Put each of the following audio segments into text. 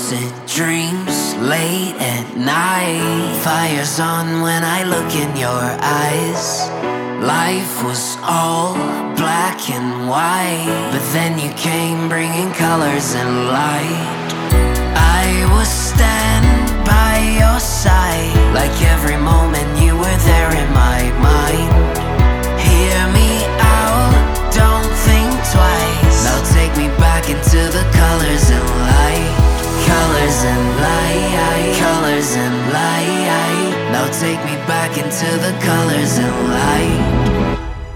lucid dreams late at night. Fire's on when I look in your eyes. Life was all black and white, but then you came bringing colors and light. I was standing by your side, like every moment you were there in my mind. Hear me out, don't think twice. Now take me back into the colors and light. Colors and light, colors and light. Now take me back into the colors and light.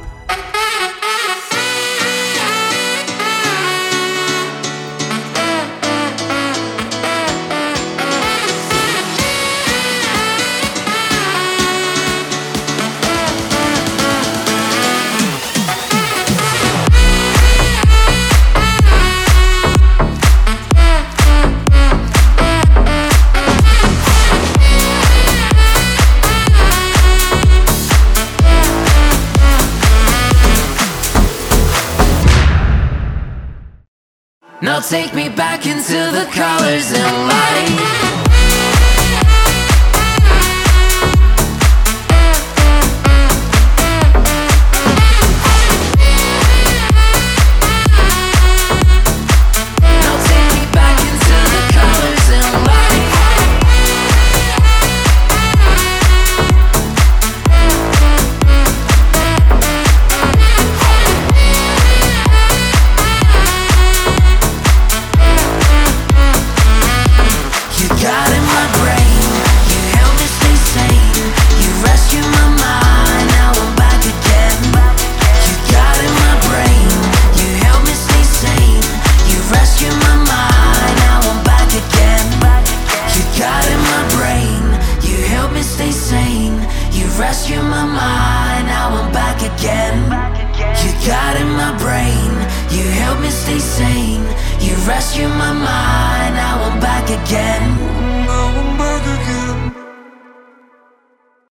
Now take me back into the colors and light. Rescue my mind, now I'm back again. You got in my brain, you help me stay sane. You rescue my mind, now I'm back again.